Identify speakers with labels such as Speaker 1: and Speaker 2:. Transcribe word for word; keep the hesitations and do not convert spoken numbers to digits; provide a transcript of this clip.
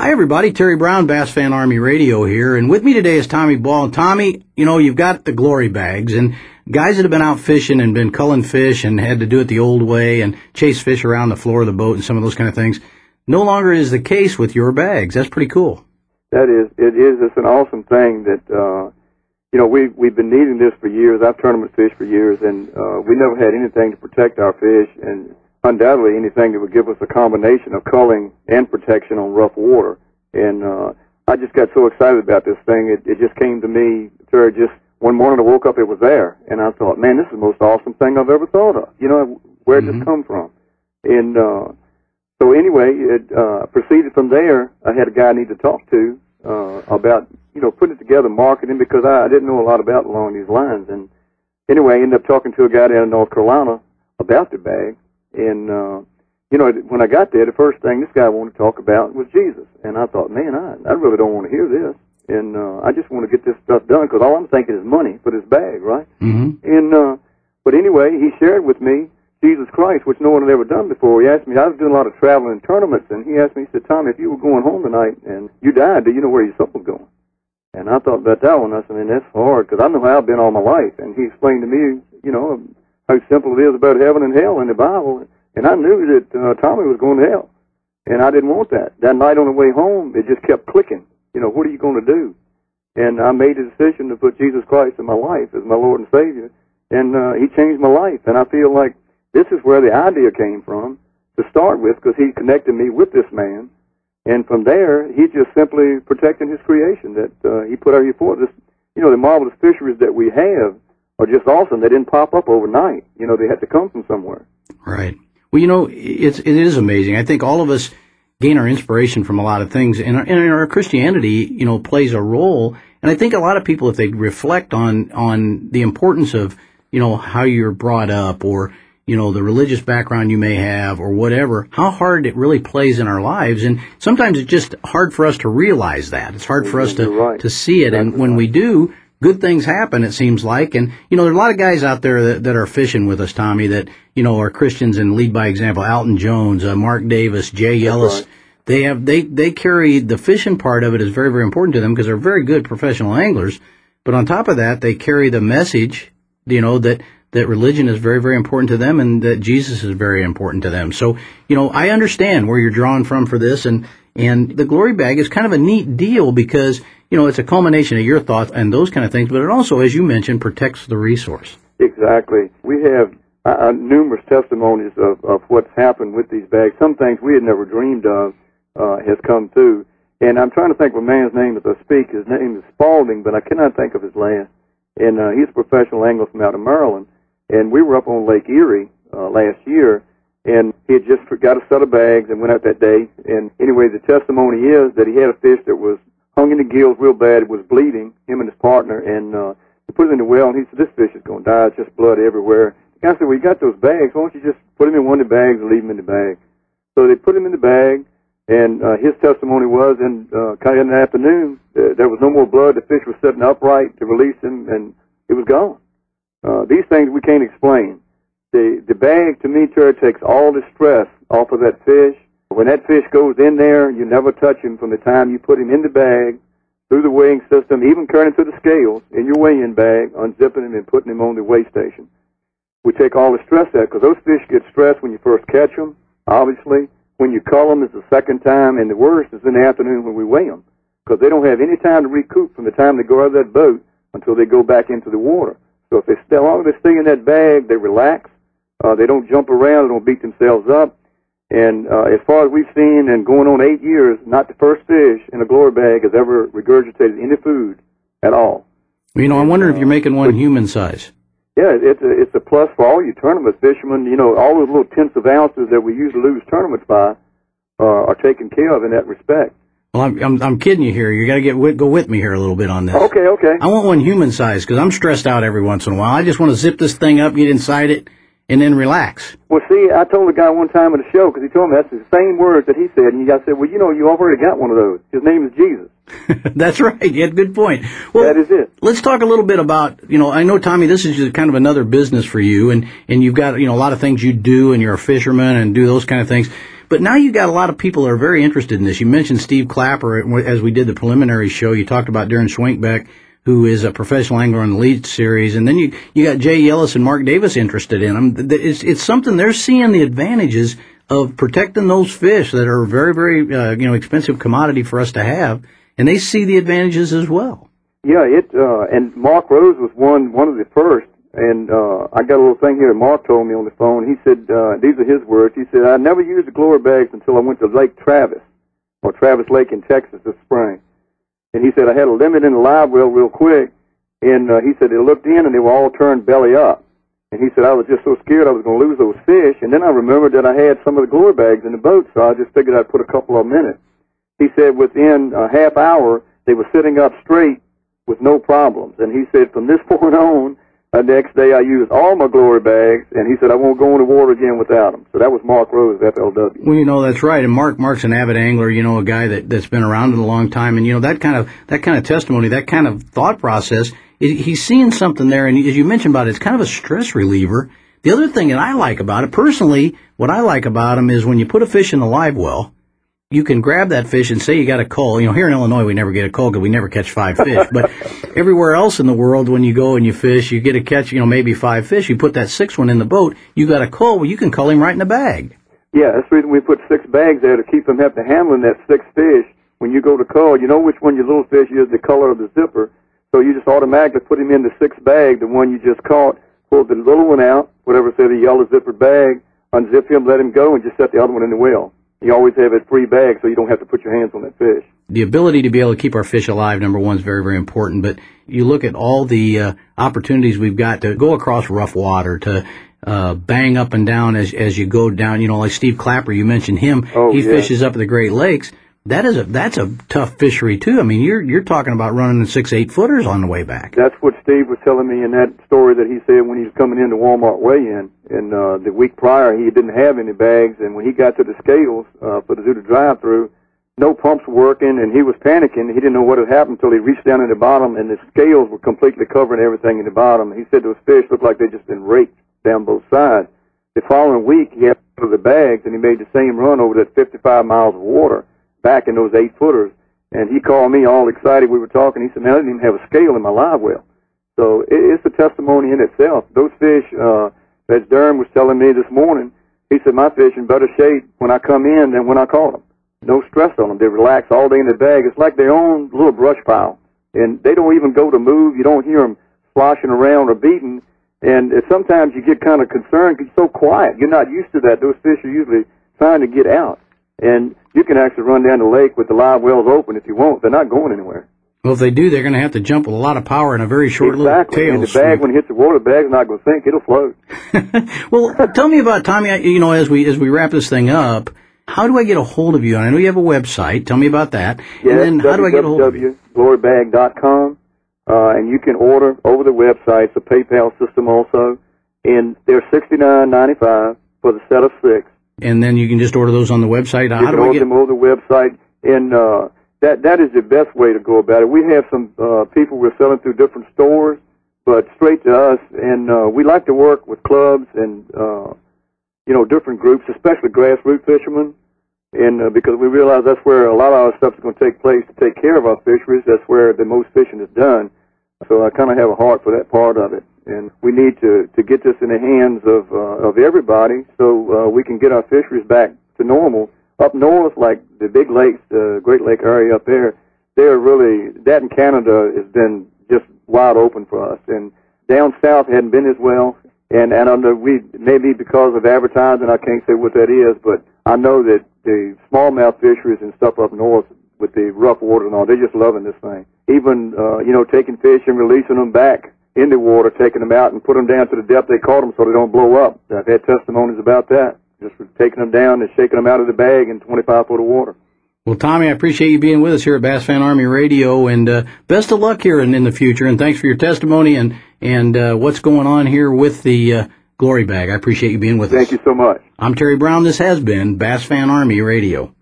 Speaker 1: Hi, everybody. Terry Brown, Bass Fan Army Radio here. And with me today is Tommy Ball. And Tommy, you know, you've got the glory bags. And guys that have been out fishing and been culling fish and had to do it the old way and chase fish around the floor of the boat and some of those kind of things, no longer is the case with your bags. That's pretty cool.
Speaker 2: That is. It is. It's an awesome thing that, uh, you know, we, we've been needing this for years. I've tournament fished for years, and uh, we never had anything to protect our fish, and undoubtedly anything that would give us a combination of culling and protection on rough water. And uh, I just got so excited about this thing. It, it just came to me, Terry, just one morning I woke up, it was there. And I thought, man, this is the most awesome thing I've ever thought of. You know, where did mm-hmm. this come from? And uh, so anyway, it uh, proceeded from there. I had a guy I need to talk to uh, about, you know, putting it together, marketing, because I, I didn't know a lot about it along these lines. And anyway, I ended up talking to a guy down in North Carolina about the bag. And, uh, you know, when I got there, the first thing this guy wanted to talk about was Jesus. And I thought, man, I, I really don't want to hear this. And uh, I just want to get this stuff done because all I'm thinking is money for this bag, right?
Speaker 1: Mm-hmm.
Speaker 2: And uh, but anyway, he shared with me Jesus Christ, which no one had ever done before. He asked me, I was doing a lot of traveling and tournaments, and he asked me, he said, Tommy, if you were going home tonight and you died, do you know where your soul was going? And I thought about that one. I said, man, that's hard because I know how I've been all my life. And he explained to me, you know, how simple it is about heaven and hell in the Bible. And I knew that uh, Tommy was going to hell, and I didn't want that. That night on the way home, it just kept clicking. You know, what are you going to do? And I made a decision to put Jesus Christ in my life as my Lord and Savior, and uh, he changed my life. And I feel like this is where the idea came from to start with, because he connected me with this man. And from there, he just simply protecting his creation that uh, he put out here for this. You know, the marvelous fisheries that we have are just awesome. They didn't pop up overnight. You know, they had to come from somewhere.
Speaker 1: Right. Well, you know, it's, it is amazing. I think all of us gain our inspiration from a lot of things, and our, and our Christianity, you know, plays a role. And I think a lot of people, if they reflect on, on the importance of, you know, how you're brought up, or, you know, the religious background you may have, or whatever, how hard it really plays in our lives. And sometimes it's just hard for us to realize that. It's hard for us to,
Speaker 2: right.
Speaker 1: to see it. And when we do, good things happen, it seems like. And, you know, there are a lot of guys out there that, that are fishing with us, Tommy, that, you know, are Christians and lead by example. Alton Jones, uh, Mark Davis, Jay Ellis.
Speaker 2: Right.
Speaker 1: They have, they, they carry the fishing part of it is very, very important to them because they're very good professional anglers. But on top of that, they carry the message, you know, that, that religion is very, very important to them and that Jesus is very important to them. So, you know, I understand where you're drawing from for this. And, and the glory bag is kind of a neat deal because, you know, it's a culmination of your thoughts and those kind of things, but it also, as you mentioned, protects the resource.
Speaker 2: Exactly. We have uh, numerous testimonies of, of what's happened with these bags. Some things we had never dreamed of uh, has come through. And I'm trying to think of a man's name as I speak. His name is Spalding, but I cannot think of his last. And uh, he's a professional angler from out of Maryland. And we were up on Lake Erie uh, last year, and he had just got a set of bags and went out that day. And anyway, the testimony is that he had a fish that was hung in the gills real bad. It was bleeding, him and his partner, and uh, he put it in the well, and he said, this fish is going to die. It's just blood everywhere. The guy said, well, you got those bags. Why don't you just put them in one of the bags and leave them in the bag? So they put him in the bag, and uh, his testimony was, in uh, kind of in the afternoon, uh, there was no more blood. The fish was sitting upright to release him, and it was gone. Uh, these things we can't explain. The, the bag, to me, Terry, takes all the stress off of that fish. When that fish goes in there, you never touch him from the time you put him in the bag, through the weighing system, even turning to the scales in your weighing bag, unzipping him and putting him on the weigh station. We take all the stress out, because those fish get stressed when you first catch them, obviously. When you cull them, it's the second time, and the worst is in the afternoon when we weigh them, because they don't have any time to recoup from the time they go out of that boat until they go back into the water. So if they stay, as long as they stay in that bag, they relax. Uh, they don't jump around. They don't beat themselves up. And uh, as far as we've seen, and going on eight years, not the first fish in a glory bag has ever regurgitated any food at all.
Speaker 1: You know, I wonder if you're making one human size.
Speaker 2: Yeah, it's a, it's a plus for all you tournament fishermen. You know, all those little tenths of ounces that we usually lose tournaments by uh, are taken care of in that respect.
Speaker 1: Well, I'm I'm, I'm kidding you here. You got to get with, go with me here a little bit on this.
Speaker 2: Okay, okay.
Speaker 1: I want one human size because I'm stressed out every once in a while. I just want to zip this thing up, get inside it, and then relax.
Speaker 2: Well, see, I told the guy one time at a show, because he told me that's the same words that he said, and I said, well, you know, you already got one of those. His name is Jesus.
Speaker 1: That's right. Yeah, good point. Well,
Speaker 2: that is it.
Speaker 1: Let's talk a little bit about, you know, I know, Tommy, this is just kind of another business for you, and, and you've got, you know, a lot of things you do, and you're a fisherman and do those kind of things. But now you got a lot of people that are very interested in this. You mentioned Steve Clapper as we did the preliminary show. You talked about Darren Schwenkbeck, who is a professional angler on the Elite Series, and then you you got Jay Yellis and Mark Davis interested in them. It's it's something they're seeing the advantages of protecting those fish that are a very very uh, you know expensive commodity for us to have, and they see the advantages as well.
Speaker 2: Yeah, it uh, and Mark Rose was one one of the first, and uh, I got a little thing here that Mark told me on the phone. He said uh, these are his words. He said, "I never used the glory bags until I went to Lake Travis, or Travis Lake in Texas this spring." And he said, I had a limit in the live well real quick, and uh, he said they looked in and they were all turned belly up. And he said, I was just so scared I was going to lose those fish, and then I remembered that I had some of the glory bags in the boat, so I just figured I'd put a couple of them in it. He said within a half hour, they were sitting up straight with no problems. And he said, from this point on, the next day I used all my glory bags, and he said, I won't go in the water again without them. So that was Mark Rose, F L W.
Speaker 1: Well, you know, that's right. And Mark, Mark's an avid angler, you know, a guy that, that's been around in a long time. And, you know, that kind of, that kind of testimony, that kind of thought process, he's seeing something there. And as you mentioned about it, it's kind of a stress reliever. The other thing that I like about it, personally, what I like about him is when you put a fish in the live well, you can grab that fish and say you got a cull. You know, here in Illinois, we never get a cull because we never catch five fish. But everywhere else in the world, when you go and you fish, you get a catch, you know, maybe five fish. You put that sixth one in the boat, you got a cull. Well, you can cull him right in the bag.
Speaker 2: Yeah, that's the reason we put six bags there to keep them after handling that sixth fish. When you go to cull, you know which one your little fish is, the color of the zipper. So you just automatically put him in the sixth bag, the one you just caught, pull the little one out, whatever say the yellow zippered bag, unzip him, let him go, and just set the other one in the well. You always have a free bag so you don't have to put your hands on that fish.
Speaker 1: The ability to be able to keep our fish alive, number one, is very, very important. But you look at all the uh, opportunities we've got to go across rough water, to uh, bang up and down as as you go down. You know, like Steve Clapper, you mentioned him.
Speaker 2: Oh,
Speaker 1: he
Speaker 2: yeah.
Speaker 1: fishes up at the Great Lakes. That is a that's a tough fishery too. I mean, you're you're talking about running the six, eight footers on the way back.
Speaker 2: That's what Steve was telling me in that story that he said when he was coming into Walmart weigh-in. And uh, the week prior, he didn't have any bags. And when he got to the scales uh, for the Zuda drive-through, no pumps were working, and he was panicking. He didn't know what had happened until he reached down in the bottom, and the scales were completely covering everything in the bottom. He said those fish looked like they'd just been raked down both sides. The following week, he had the bags, and he made the same run over that fifty-five miles of water back in those eight footers. And he called me all excited. We were talking. He said, man, I didn't even have a scale in my live well. So it, it's a testimony in itself. Those fish, uh, as Darren was telling me this morning, he said, my fish in better shape when I come in than when I caught them. No stress on them. They relax all day in the bag. It's like their own little brush pile. And they don't even go to move. You don't hear them sloshing around or beating. And uh, sometimes you get kind of concerned because it's so quiet. You're not used to that. Those fish are usually trying to get out. And you can actually run down the lake with the live wells open if you want. They're not going anywhere.
Speaker 1: Well, if they do, they're going to have to jump with a lot of power in a very short
Speaker 2: exactly.
Speaker 1: little tail.
Speaker 2: And the bag, when it hits the water, the bag's not going to sink. It'll float.
Speaker 1: Well, tell me about, Tommy, you know, as we as we wrap this thing up, how do I get a hold of you? I know you have a website. Tell me about that.
Speaker 2: Yeah,
Speaker 1: and then how do I get a hold of you?
Speaker 2: w w w dot glory bag dot com. Uh, and you can order over the website. It's a PayPal system also. And they're sixty-nine ninety-five for the set of six.
Speaker 1: And then you can just order those on the website.
Speaker 2: You
Speaker 1: How
Speaker 2: can
Speaker 1: do I
Speaker 2: order
Speaker 1: get
Speaker 2: them over the website, and uh, that that is the best way to go about it. We have some uh, people we're selling through different stores, but straight to us, and uh, we like to work with clubs and uh, you know different groups, especially grassroots fishermen, and uh, because we realize that's where a lot of our stuff is going to take place to take care of our fisheries. That's where the most fishing is done. So I kind of have a heart for that part of it. And we need to, to get this in the hands of uh, of everybody so uh, we can get our fisheries back to normal. Up north, like the big lakes, the Great Lake area up there, they're really, that in Canada has been just wide open for us. And down south hadn't been as well. And, and under, we, maybe because of advertising, I can't say what that is, but I know that the smallmouth fisheries and stuff up north with the rough water and all, they're just loving this thing. Even, uh, you know, taking fish and releasing them back in the water, taking them out and put them down to the depth they caught them so they don't blow up. I've had testimonies about that, just for taking them down and shaking them out of the bag in twenty-five foot of water.
Speaker 1: Well, Tommy, I appreciate you being with us here at Bass Fan Army Radio, and uh, best of luck here in, in the future, and thanks for your testimony and, and uh, what's going on here with the uh, Glory Bag. I appreciate you being with
Speaker 2: Thank
Speaker 1: us.
Speaker 2: Thank you so much.
Speaker 1: I'm Terry Brown. This has been Bass Fan Army Radio.